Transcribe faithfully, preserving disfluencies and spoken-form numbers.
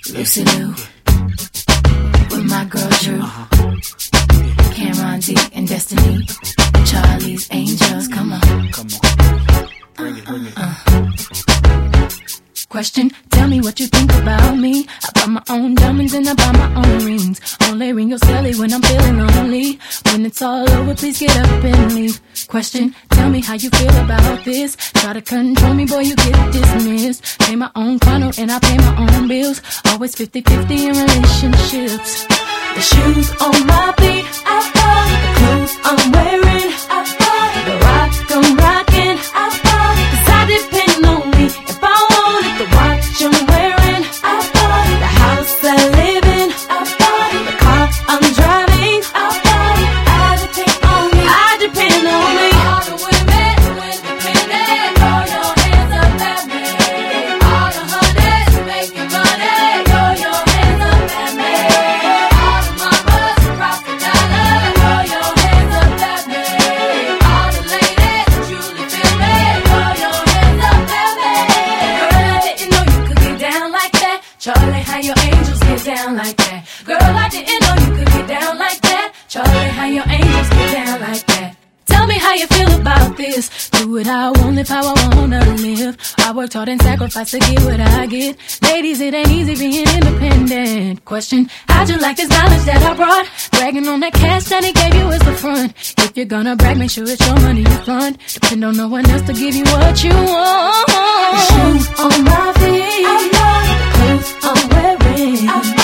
Lucy Lou, with my girl Drew, Cameron D and Destiny, Charlie's Angels. Come on, come on, bring it, bring it. Uh, uh. Question, tell me what you think about me. I buy my own diamonds and I buy my own rings. Only ring your celly when I'm feeling lonely. When it's all over, please get up and leave. Question, tell me how you feel about this. Try to control me, boy, you get dismissed. Pay my own condo and I pay my own bills. Always fifty-fifty in relationships. The shoes on my feet, I bought. The clothes I'm wearing, I bought. The rock I'm rocking, I bought. Cause I depend on me. If I want it, the watch I'm wearing, I bought. The house I live in, I bought. The car I'm driving, I bought. I depend on me, I depend on me. All the women who independent, throw your hands up at me. All the hunters making money, throw your hands up at me. All the mamas who rock the dollar, throw your hands up at me. All the ladies who truly feel me, throw your hands up at me. Girl, I didn't know you could get down like that. Charlie, how your angels get down like that. Girl, I didn't know you could get down like that. Charlie, how your angels get down like that. Tell me how you feel about this. Do what I want, live how I wanna live. I worked hard and sacrificed to get what I get. Ladies, it ain't easy being independent. Question, how'd you like this knowledge that I brought? Bragging on that cash that he gave you as the front. If you're gonna brag, make sure it's your money you front. Depend on no one else to give you what you want. The shoes on my feet, I bought. The clothes I'm wearing, I bought.